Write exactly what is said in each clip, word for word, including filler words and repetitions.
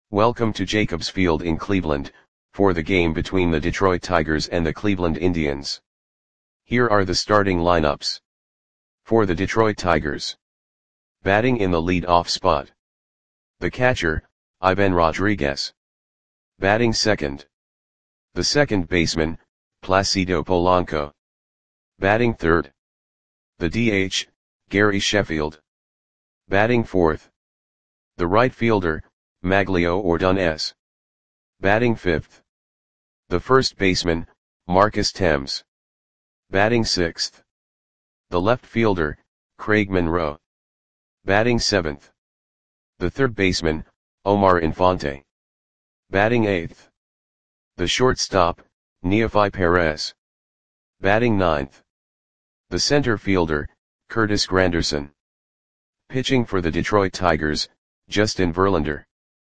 Welcome to Jacobs Field in Cleveland, for the game between the Detroit Tigers and the Cleveland Indians. Here are the starting lineups. For the Detroit Tigers. Batting in the lead-off spot. The catcher, Ivan Rodriguez. Batting second. The second baseman, Placido Polanco. Batting third. The D H, Gary Sheffield. Batting fourth. The right fielder, Maglio Ordonez. Batting fifth. The first baseman, Marcus Thames. Batting sixth. The left fielder, Craig Monroe. Batting seventh. The third baseman, Omar Infante. Batting eighth. The shortstop, Neofi Perez. Batting ninth. The center fielder, Curtis Granderson. Pitching for the Detroit Tigers, Justin Verlander.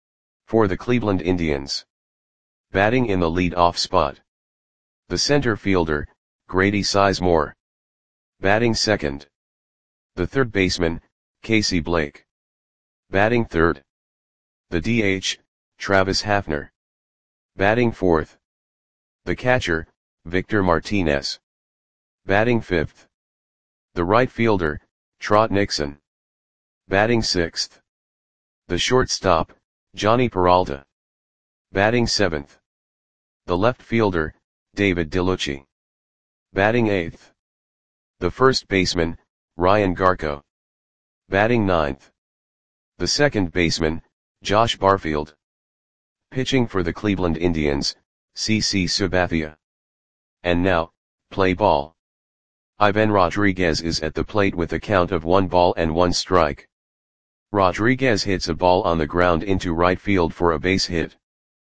For the Cleveland Indians. Batting in the lead-off spot. The center fielder, Grady Sizemore. Batting second. The third baseman, Casey Blake. Batting third. The D H, Travis Hafner. Batting fourth. The catcher, Victor Martinez. Batting fifth. The right fielder, Trot Nixon. Batting sixth. The shortstop, Johnny Peralta. Batting seventh. The left fielder, David DeLucci. Batting eighth. The first baseman, Ryan Garco. Batting ninth. The second baseman, Josh Barfield. Pitching for the Cleveland Indians, C C Sabathia. And now, play ball. Ivan Rodriguez is at the plate with a count of one ball and one strike. Rodriguez hits a ball on the ground into right field for a base hit.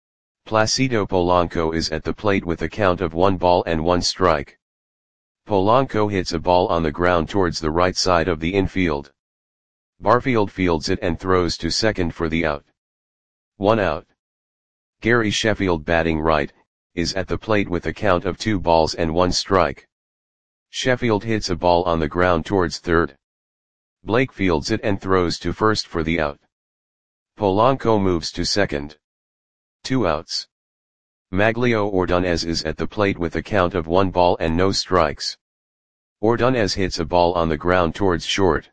Placido Polanco is at the plate with a count of one ball and one strike. Polanco hits a ball on the ground towards the right side of the infield. Barfield fields it and throws to second for the out. One out. Gary Sheffield, batting right, is at the plate with a count of two balls and one strike. Sheffield hits a ball on the ground towards third. Blake fields it and throws to first for the out. Polanco moves to second. Two outs. Maglio Ordonez is at the plate with a count of one ball and no strikes. Ordonez hits a ball on the ground towards short.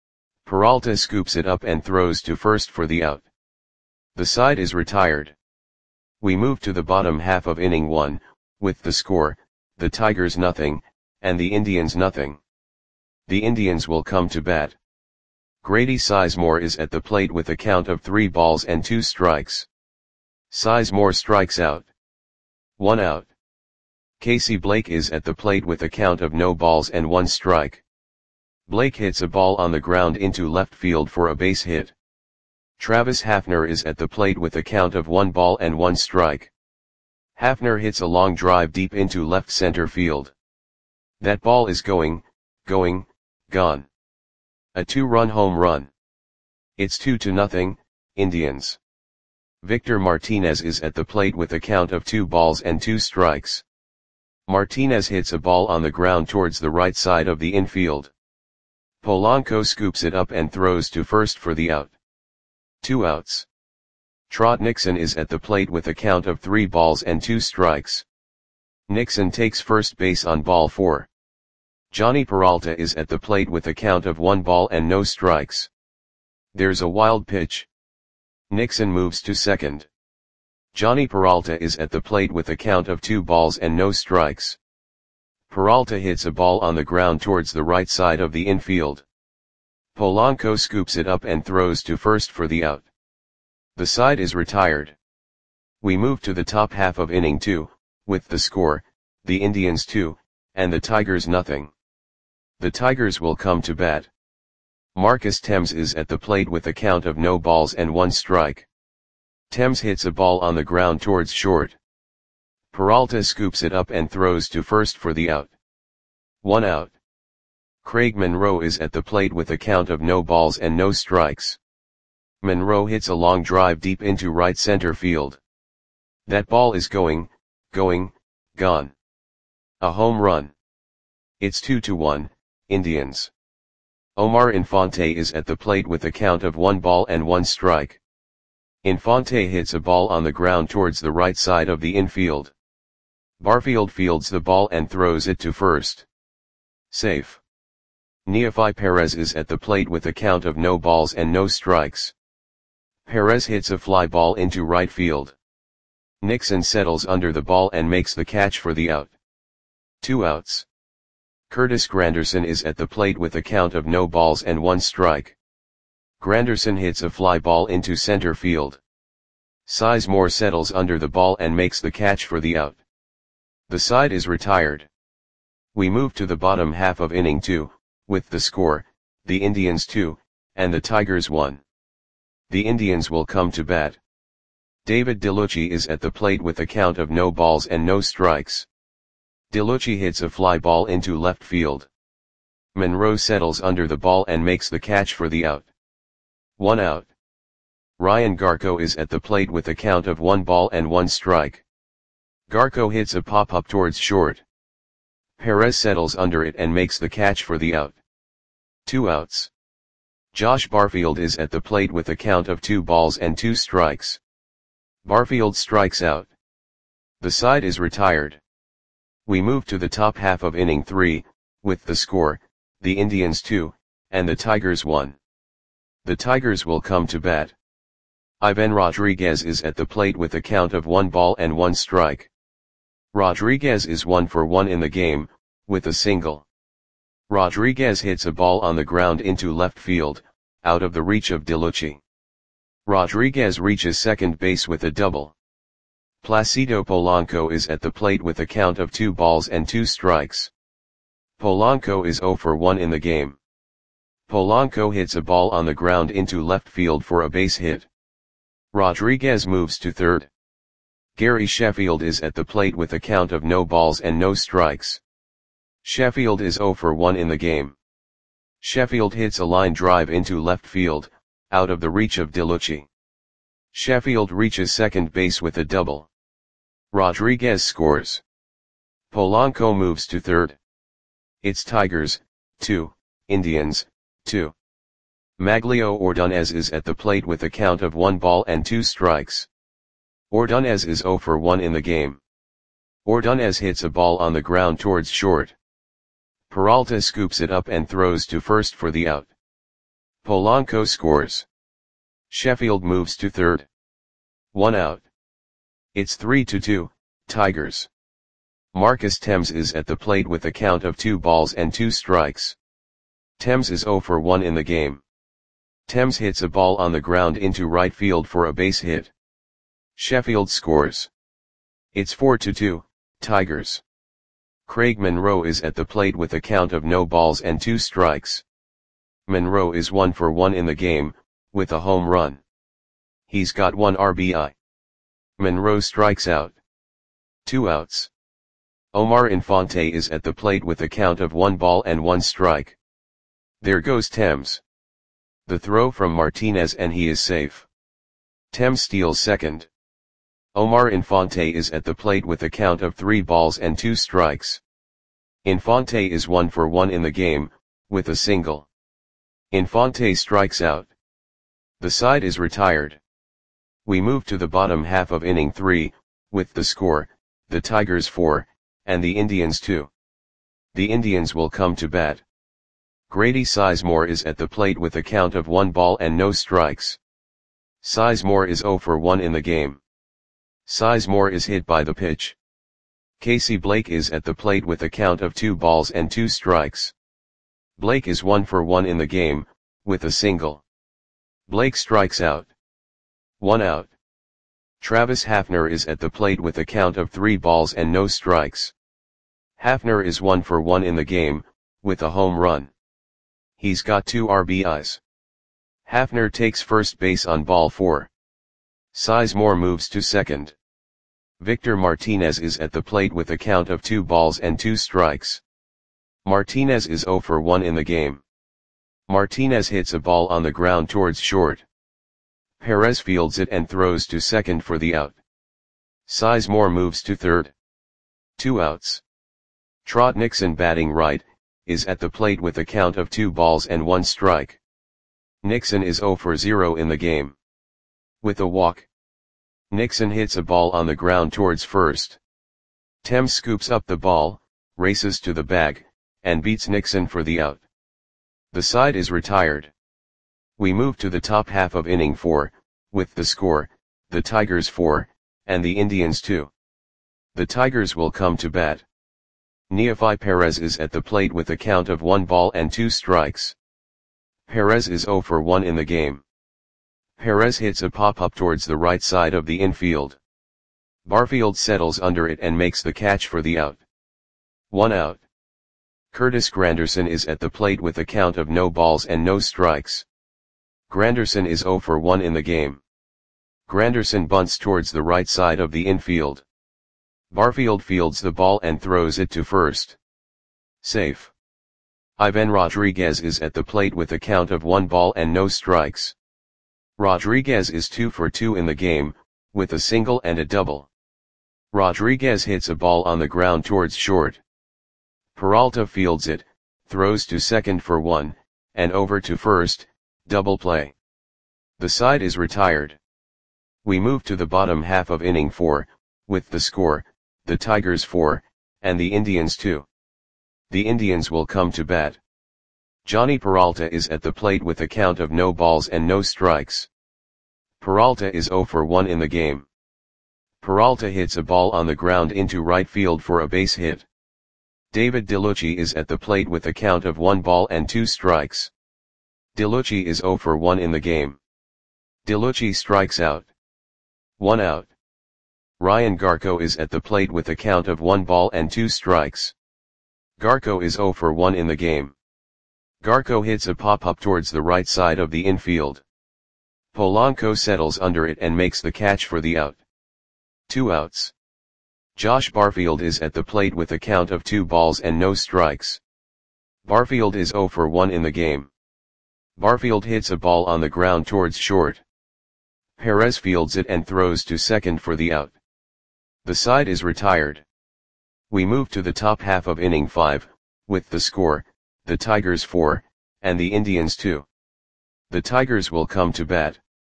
Peralta scoops it up and throws to first for the out. The side is retired. We move to the bottom half of inning one, with the score, the Tigers nothing, and the Indians nothing. The Indians will come to bat. Grady Sizemore is at the plate with a count of three balls and two strikes. Sizemore strikes out. One out. Casey Blake is at the plate with a count of no balls and one strike. Blake hits a ball on the ground into left field for a base hit. Travis Hafner is at the plate with a count of one ball and one strike. Hafner hits a long drive deep into left center field. That ball is going, going, gone. A two-run home run. It's two to nothing, Indians. Victor Martinez is at the plate with a count of two balls and two strikes. Martinez hits a ball on the ground towards the right side of the infield. Polanco scoops it up and throws to first for the out. Two outs. Trot Nixon is at the plate with a count of three balls and two strikes. Nixon takes first base on ball four. Johnny Peralta is at the plate with a count of one ball and no strikes. There's a wild pitch. Nixon moves to second. Johnny Peralta is at the plate with a count of two balls and no strikes. Peralta hits a ball on the ground towards the right side of the infield. Polanco scoops it up and throws to first for the out. The side is retired. We move to the top half of inning two, with the score, the Indians two, and the Tigers nothing. The Tigers will come to bat. Marcus Thames is at the plate with a count of no balls and one strike. Thames hits a ball on the ground towards short. Peralta scoops it up and throws to first for the out. One out. Craig Monroe is at the plate with a count of no balls and no strikes. Monroe hits a long drive deep into right center field. That ball is going, going, gone. A home run. It's two to one, Indians. Omar Infante is at the plate with a count of one ball and one strike. Infante hits a ball on the ground towards the right side of the infield. Barfield fields the ball and throws it to first. Safe. Neofi Perez is at the plate with a count of no balls and no strikes. Perez hits a fly ball into right field. Nixon settles under the ball and makes the catch for the out. Two outs. Curtis Granderson is at the plate with a count of no balls and one strike. Granderson hits a fly ball into center field. Sizemore settles under the ball and makes the catch for the out. The side is retired. We move to the bottom half of inning two, with the score, the Indians two, and the Tigers one. The Indians will come to bat. David DeLucci is at the plate with a count of no balls and no strikes. DeLucci hits a fly ball into left field. Monroe settles under the ball and makes the catch for the out. One out. Ryan Garco is at the plate with a count of one ball and one strike. Garco hits a pop-up towards short. Perez settles under it and makes the catch for the out. Two outs. Josh Barfield is at the plate with a count of two balls and two strikes. Barfield strikes out. The side is retired. We move to the top half of inning three, with the score, the Indians two, and the Tigers one. The Tigers will come to bat. Ivan Rodriguez is at the plate with a count of one ball and one strike. Rodriguez is one for one in the game, with a single. Rodriguez hits a ball on the ground into left field, out of the reach of DeLucci. Rodriguez reaches second base with a double. Placido Polanco is at the plate with a count of two balls and two strikes. Polanco is zero for one in the game. Polanco hits a ball on the ground into left field for a base hit. Rodriguez moves to third. Gary Sheffield is at the plate with a count of no balls and no strikes. Sheffield is zero for one in the game. Sheffield hits a line drive into left field, out of the reach of DeLucci. Sheffield reaches second base with a double. Rodriguez scores. Polanco moves to third. It's Tigers, two, Indians, two. Maglio Ordonez is at the plate with a count of one ball and two strikes. Ordonez is zero for one in the game. Ordonez hits a ball on the ground towards short. Peralta scoops it up and throws to first for the out. Polanco scores. Sheffield moves to third. One out. It's three to two, Tigers. Marcus Thames is at the plate with a count of two balls and two strikes. Thames is zero for one in the game. Thames hits a ball on the ground into right field for a base hit. Sheffield scores. It's four to two, Tigers. Craig Monroe is at the plate with a count of no balls and two strikes. Monroe is one for one in the game, with a home run. He's got one R B I. Monroe strikes out. Two outs. Omar Infante is at the plate with a count of one ball and one strike. There goes Thames. The throw from Martinez and he is safe. Thames steals second. Omar Infante is at the plate with a count of three balls and two strikes. Infante is one for one in the game, with a single. Infante strikes out. The side is retired. We move to the bottom half of inning three, with the score, the Tigers four, and the Indians two. The Indians will come to bat. Grady Sizemore is at the plate with a count of one ball and no strikes. Sizemore is zero for one in the game. Sizemore is hit by the pitch. Casey Blake is at the plate with a count of two balls and two strikes. Blake is one for one in the game, with a single. Blake strikes out. One out. Travis Hafner is at the plate with a count of three balls and no strikes. Hafner is one for one in the game, with a home run. He's got two R B Is. Hafner takes first base on ball four. Sizemore moves to second. Victor Martinez is at the plate with a count of two balls and two strikes. Martinez is zero for one in the game. Martinez hits a ball on the ground towards short. Perez fields it and throws to second for the out. Sizemore moves to third. Two outs. Trot Nixon, batting right, is at the plate with a count of two balls and one strike. Nixon is zero for zero in the game. With a walk, Nixon hits a ball on the ground towards first. Thames scoops up the ball, races to the bag, and beats Nixon for the out. The side is retired. We move to the top half of inning four, with the score, the Tigers four, and the Indians two. The Tigers will come to bat. Neofi Perez is at the plate with a count of one ball and two strikes. Perez is zero for one in the game. Perez hits a pop-up towards the right side of the infield. Barfield settles under it and makes the catch for the out. One out. Curtis Granderson is at the plate with a count of no balls and no strikes. Granderson is zero for one in the game. Granderson bunts towards the right side of the infield. Barfield fields the ball and throws it to first. Safe. Ivan Rodriguez is at the plate with a count of one ball and no strikes. Rodriguez is two for two in the game, with a single and a double. Rodriguez hits a ball on the ground towards short. Peralta fields it, throws to second for one, and over to first, double play. The side is retired. We move to the bottom half of inning four, with the score, the Tigers four, and the Indians two. The Indians will come to bat. Johnny Peralta is at the plate with a count of no balls and no strikes. Peralta is zero for one in the game. Peralta hits a ball on the ground into right field for a base hit. David DeLucci is at the plate with a count of one ball and two strikes. DeLucci is zero for one in the game. DeLucci strikes out. One out. Ryan Garco is at the plate with a count of one ball and two strikes. Garco is zero for one in the game. Garco hits a pop-up towards the right side of the infield. Polanco settles under it and makes the catch for the out. Two outs. Josh Barfield is at the plate with a count of two balls and no strikes. Barfield is zero for one in the game. Barfield hits a ball on the ground towards short. Perez fields it and throws to second for the out. The side is retired. We move to the top half of inning five, with the score, the Tigers four, and the Indians two. The Tigers will come to bat.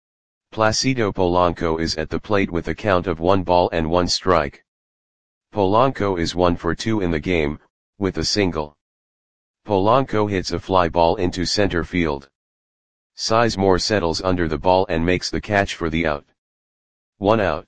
Placido Polanco is at the plate with a count of one ball and one strike. Polanco is one for two in the game, with a single. Polanco hits a fly ball into center field. Sizemore settles under the ball and makes the catch for the out. One out.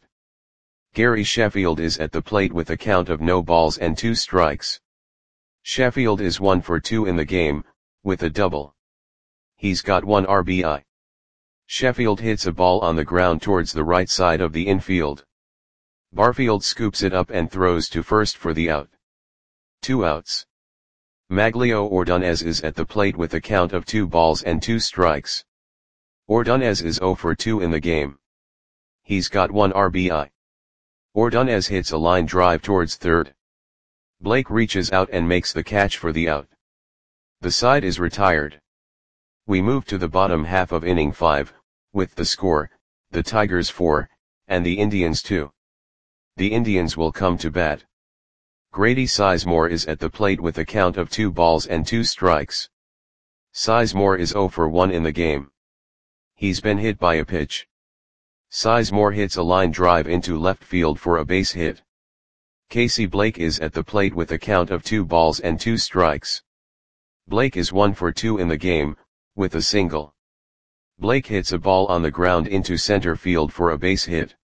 Gary Sheffield is at the plate with a count of no balls and two strikes. Sheffield is one for two in the game, with a double. He's got one R B I. Sheffield hits a ball on the ground towards the right side of the infield. Barfield scoops it up and throws to first for the out. Two outs. Maglio Ordonez is at the plate with a count of two balls and two strikes. Ordonez is zero for two in the game. He's got one R B I. Ordonez hits a line drive towards third. Blake reaches out and makes the catch for the out. The side is retired. We move to the bottom half of inning five, with the score, the Tigers four, and the Indians two. The Indians will come to bat. Grady Sizemore is at the plate with a count of two balls and two strikes. Sizemore is zero for one in the game. He's been hit by a pitch. Sizemore hits a line drive into left field for a base hit. Casey Blake is at the plate with a count of two balls and two strikes. Blake is one for two in the game, with a single. Blake hits a ball on the ground into center field for a base hit.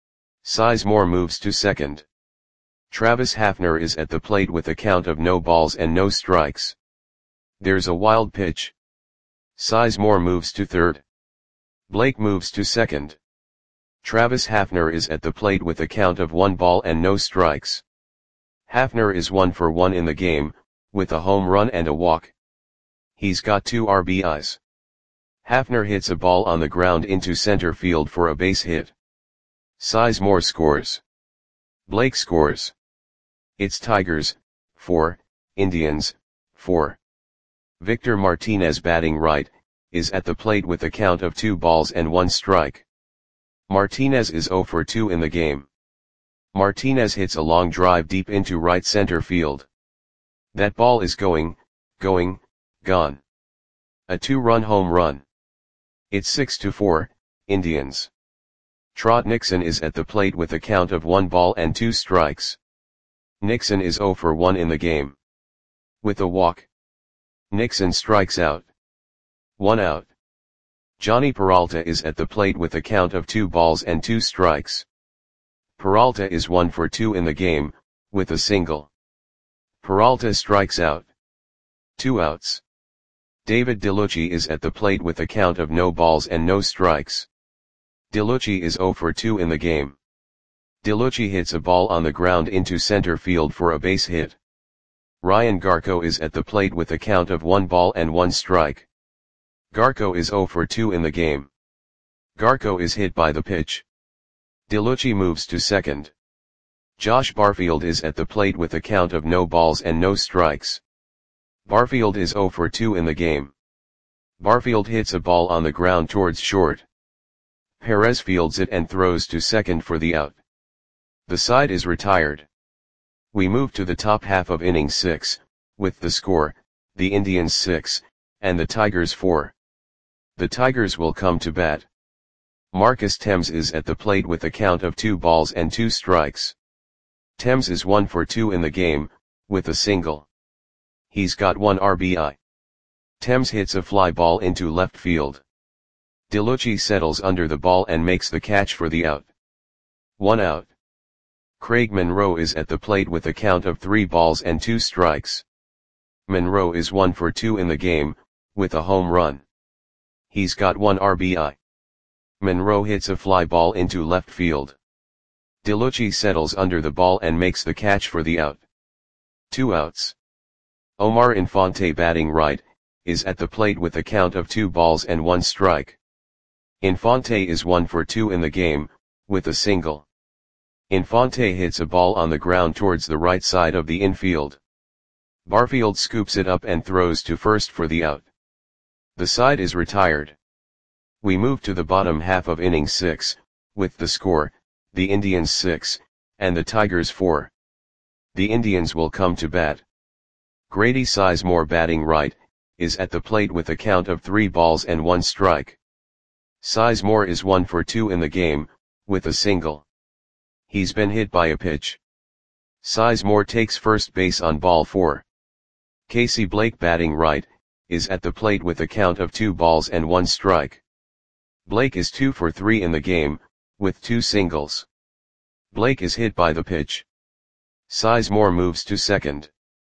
Sizemore moves to second. Travis Hafner is at the plate with a count of no balls and no strikes. There's a wild pitch. Sizemore moves to third. Blake moves to second. Travis Hafner is at the plate with a count of one ball and no strikes. Hafner is one for one in the game, with a home run and a walk. He's got two R B Is. Hafner hits a ball on the ground into center field for a base hit. Sizemore scores. Blake scores. It's Tigers, four, Indians, four. Victor Martinez batting right, is at the plate with a count of two balls and one strike. Martinez is zero for two in the game. Martinez hits a long drive deep into right center field. That ball is going, going, gone. A two-run home run. It's six to four, Indians. Trot Nixon is at the plate with a count of one ball and two strikes. Nixon is zero for one in the game. With a walk, Nixon strikes out. One out. Johnny Peralta is at the plate with a count of two balls and two strikes. Peralta is one for two in the game, with a single. Peralta strikes out. Two outs. David DeLucci is at the plate with a count of no balls and no strikes. DeLucci is zero for two in the game. DeLucci hits a ball on the ground into center field for a base hit. Ryan Garko is at the plate with a count of one ball and one strike. Garko is zero for two in the game. Garko is hit by the pitch. DeLucci moves to second. Josh Barfield is at the plate with a count of no balls and no strikes. Barfield is zero for two in the game. Barfield hits a ball on the ground towards short. Perez fields it and throws to second for the out. The side is retired. We move to the top half of inning six, with the score, the Indians six, and the Tigers four. The Tigers will come to bat. Marcus Thames is at the plate with a count of two balls and two strikes. Thames is one for two in the game, with a single. He's got one R B I. Thames hits a fly ball into left field. DeLucci settles under the ball and makes the catch for the out. One out. Craig Monroe is at the plate with a count of three balls and two strikes. Monroe is one for two in the game, with a home run. He's got one R B I. Monroe hits a fly ball into left field. DeLucci settles under the ball and makes the catch for the out. Two outs. Omar Infante, batting right, is at the plate with a count of two balls and one strike. Infante is one for two in the game, with a single. Infante hits a ball on the ground towards the right side of the infield. Barfield scoops it up and throws to first for the out. The side is retired. We move to the bottom half of inning six, with the score, the Indians six, and the Tigers four. The Indians will come to bat. Grady Sizemore, batting right, is at the plate with a count of three balls and one strike. Sizemore is one for two in the game, with a single. He's been hit by a pitch. Sizemore takes first base on ball four. Casey Blake, batting right, is at the plate with a count of two balls and one strike. Blake is two for three in the game, with two singles. Blake is hit by the pitch. Sizemore moves to second.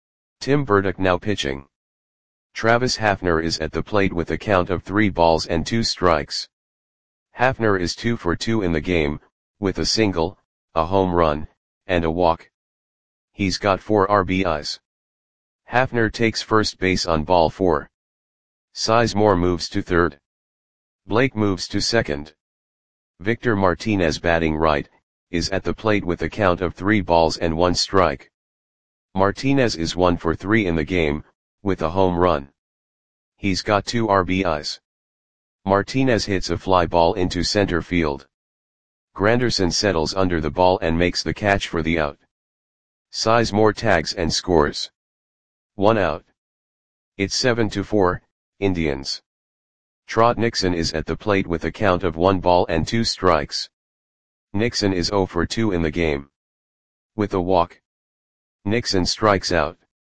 Tim Burdick now pitching. Travis Hafner is at the plate with a count of three balls and two strikes. Hafner is two for two in the game, with a single, a home run, and a walk. He's got four R B Is. Hafner takes first base on ball four. Sizemore moves to third. Blake moves to second. Victor Martinez, batting right, is at the plate with a count of three balls and one strike. Martinez is one for three in the game, with a home run. He's got two R B Is. Martinez hits a fly ball into center field. Granderson settles under the ball and makes the catch for the out. Sizemore tags and scores. One out. It's seven to four, Indians. Trot Nixon is at the plate with a count of one ball and two strikes. Nixon is zero for two in the game. With a walk, Nixon strikes out.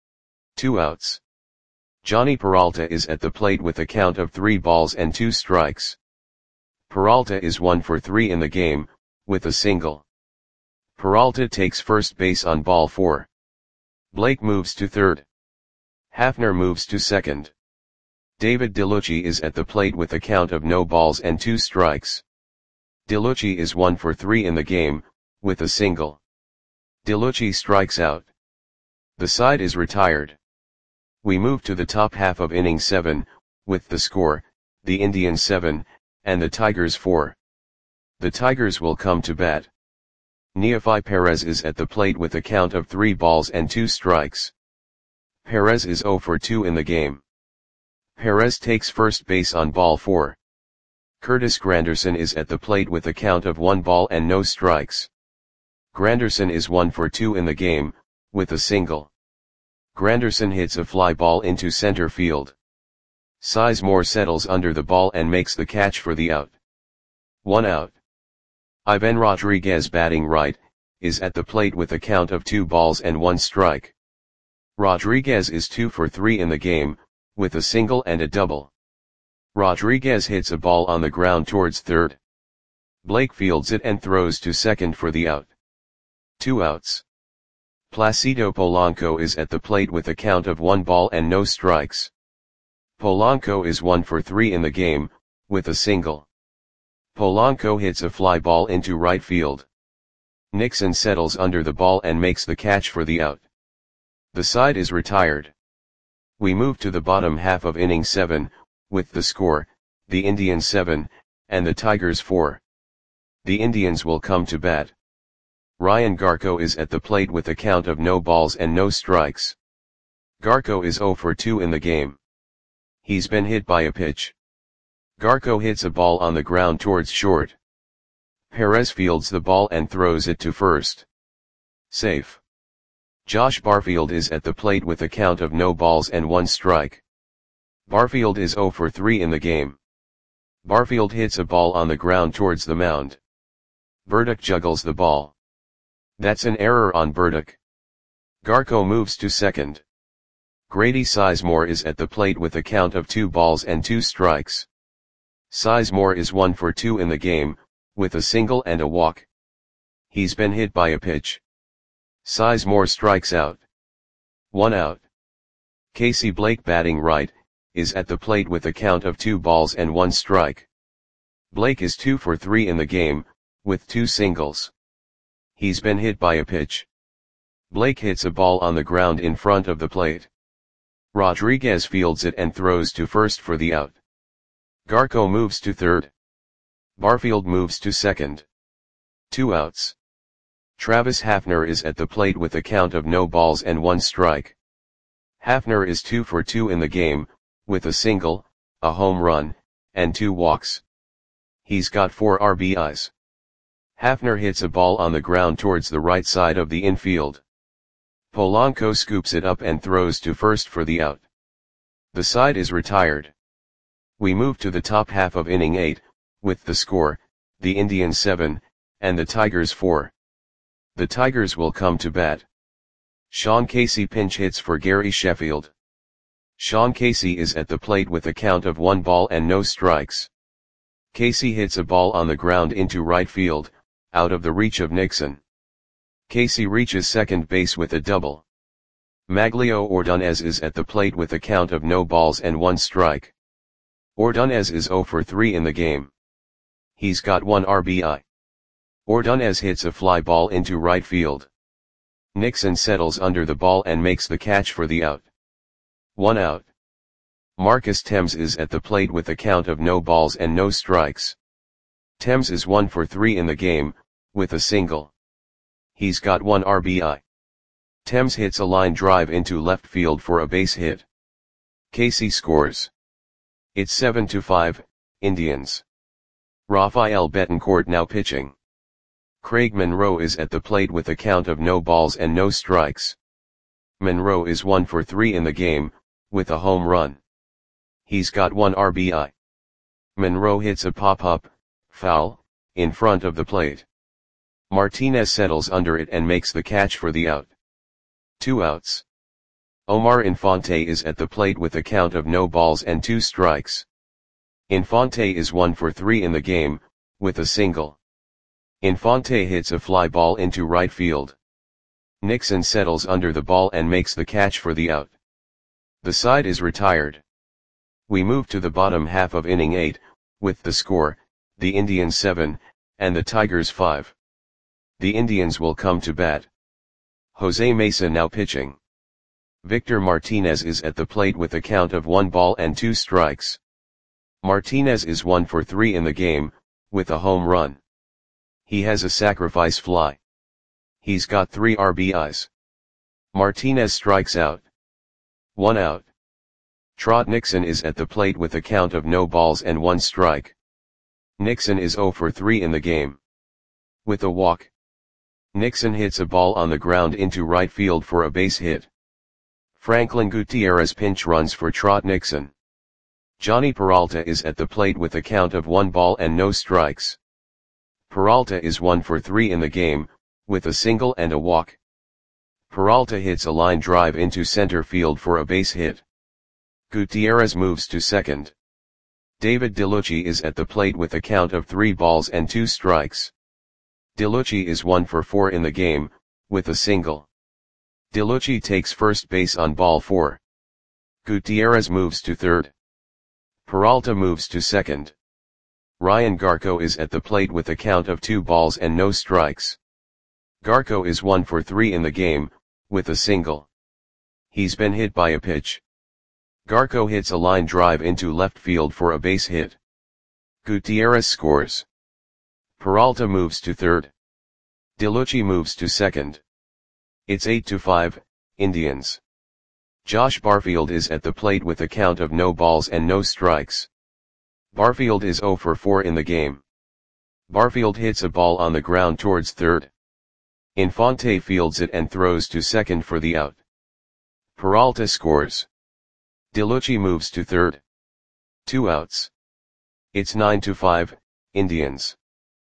Two outs. Johnny Peralta is at the plate with a count of three balls and two strikes. Peralta is one for three in the game, with a single. Peralta takes first base on ball four. Blake moves to third. Hafner moves to second. David DeLucci is at the plate with a count of no balls and two strikes. DeLucci is one for three in the game, with a single. DeLucci strikes out. The side is retired. We move to the top half of inning seven, with the score, the Indians seven, and the Tigers four. The Tigers will come to bat. Neefi Perez is at the plate with a count of three balls and two strikes. Perez is zero for two in the game. Perez takes first base on ball four. Curtis Granderson is at the plate with a count of one ball and no strikes. Granderson is one for two in the game, with a single. Granderson hits a fly ball into center field. Sizemore settles under the ball and makes the catch for the out. One out. Ivan Rodriguez batting right, is at the plate with a count of two balls and one strike. Rodriguez is two for three in the game, with a single and a double. Rodriguez hits a ball on the ground towards third. Blake fields it and throws to second for the out. Two outs. Placido Polanco is at the plate with a count of one ball and no strikes. Polanco is one for three in the game, with a single. Polanco hits a fly ball into right field. Nixon settles under the ball and makes the catch for the out. The side is retired. We move to the bottom half of inning seven, with the score, the Indians seven, and the Tigers four. The Indians will come to bat. Ryan Garko is at the plate with a count of no balls and no strikes. Garko is zero for two in the game. He's been hit by a pitch. Garko hits a ball on the ground towards short. Perez fields the ball and throws it to first. Safe. Josh Barfield is at the plate with a count of no balls and one strike. Barfield is zero for three in the game. Barfield hits a ball on the ground towards the mound. Burdick juggles the ball. That's an error on Burdick. Garko moves to second. Grady Sizemore is at the plate with a count of two balls and two strikes. Sizemore is one for two in the game, with a single and a walk. He's been hit by a pitch. Sizemore strikes out. One out. Casey Blake batting right, is at the plate with a count of two balls and one strike. Blake is two for three in the game, with two singles. He's been hit by a pitch. Blake hits a ball on the ground in front of the plate. Rodriguez fields it and throws to first for the out. Garko moves to third. Barfield moves to second. Two outs. Travis Hafner is at the plate with a count of no balls and one strike. Hafner is two for two in the game, with a single, a home run, and two walks. He's got four R B Is. Hafner hits a ball on the ground towards the right side of the infield. Polanco scoops it up and throws to first for the out. The side is retired. We move to the top half of inning eight, with the score, the Indians seven, and the Tigers four. The Tigers will come to bat. Sean Casey pinch hits for Gary Sheffield. Sean Casey is at the plate with a count of one ball and no strikes. Casey hits a ball on the ground into right field, out of the reach of Nixon. Casey reaches second base with a double. Maglio Ordonez is at the plate with a count of no balls and one strike. Ordonez is zero for three in the game. He's got one R B I. Ordonez hits a fly ball into right field. Nixon settles under the ball and makes the catch for the out. One out. Marcus Thames is at the plate with a count of no balls and no strikes. Thames is one for three in the game, with a single. He's got one R B I. Thames hits a line drive into left field for a base hit. Casey scores. It's seven to five, Indians. Rafael Betancourt now pitching. Craig Monroe is at the plate with a count of no balls and no strikes. Monroe is one for three in the game, with a home run. He's got one R B I. Monroe hits a pop-up, foul, in front of the plate. Martinez settles under it and makes the catch for the out. Two outs. Omar Infante is at the plate with a count of no balls and two strikes. Infante is one for three in the game, with a single. Infante hits a fly ball into right field. Nixon settles under the ball and makes the catch for the out. The side is retired. We move to the bottom half of inning eight, with the score, the Indians seven, and the Tigers five. The Indians will come to bat. Jose Mesa now pitching. Victor Martinez is at the plate with a count of one ball and two strikes. Martinez is one for three in the game, with a home run. He has a sacrifice fly. He's got three R B Is. Martinez strikes out. One out. Trot Nixon is at the plate with a count of no balls and one strike. Nixon is zero for three in the game. With a walk. Nixon hits a ball on the ground into right field for a base hit. Franklin Gutierrez pinch runs for Trot Nixon. Johnny Peralta is at the plate with a count of one ball and no strikes. Peralta is one for three in the game, with a single and a walk. Peralta hits a line drive into center field for a base hit. Gutierrez moves to second. David DeLucci is at the plate with a count of three balls and two strikes. DeLucci is one for four in the game, with a single. DeLucci takes first base on ball four. Gutierrez moves to third. Peralta moves to second. Ryan Garco is at the plate with a count of two balls and no strikes. Garco is one for three in the game, with a single. He's been hit by a pitch. Garco hits a line drive into left field for a base hit. Gutierrez scores. Peralta moves to third. DeLucci moves to second. It's eight to five, Indians. Josh Barfield is at the plate with a count of no balls and no strikes. Barfield is zero for four in the game. Barfield hits a ball on the ground towards third. Infante fields it and throws to second for the out. Peralta scores. DeLucci moves to third. Two outs. It's nine to five, Indians.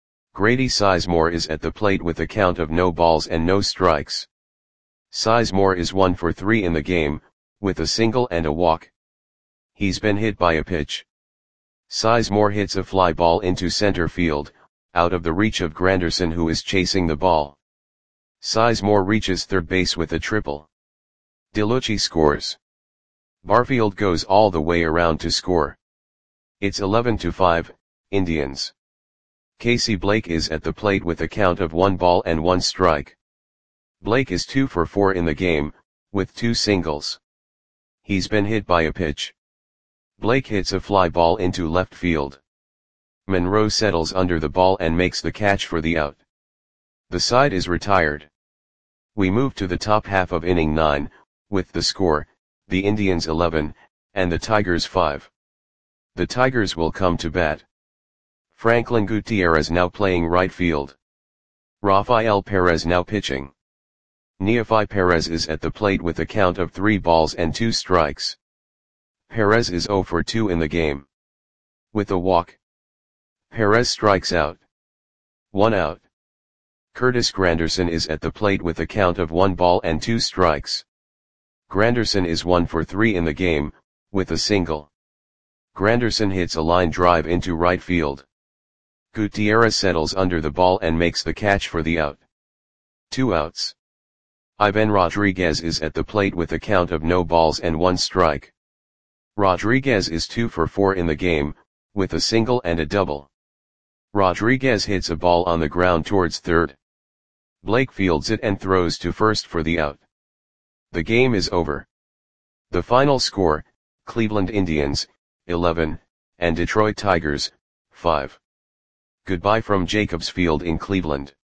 Grady Sizemore is at the plate with a count of no balls and no strikes. Sizemore is one for three in the game, with a single and a walk. He's been hit by a pitch. Sizemore hits a fly ball into center field, out of the reach of Granderson, who is chasing the ball. Sizemore reaches third base with a triple. DeLucci scores. Barfield goes all the way around to score. It's eleven to five, Indians. Casey Blake is at the plate with a count of one ball and one strike. Blake is two for four in the game, with two singles. He's been hit by a pitch. Blake hits a fly ball into left field. Monroe settles under the ball and makes the catch for the out. The side is retired. We move to the top half of inning nine, with the score, the Indians eleven, and the Tigers five. The Tigers will come to bat. Franklin Gutierrez now playing right field. Rafael Perez now pitching. Neofi Perez is at the plate with a count of three balls and two strikes. Perez is zero for two in the game. With a walk. Perez strikes out. One out. Curtis Granderson is at the plate with a count of one ball and two strikes. Granderson is one for three in the game, with a single. Granderson hits a line drive into right field. Gutierrez settles under the ball and makes the catch for the out. Two outs. Ivan Rodriguez is at the plate with a count of no balls and one strike. Rodriguez is two for four in the game, with a single and a double. Rodriguez hits a ball on the ground towards third. Blake fields it and throws to first for the out. The game is over. The final score, Cleveland Indians, eleven, and Detroit Tigers, five. Goodbye from Jacobs Field in Cleveland.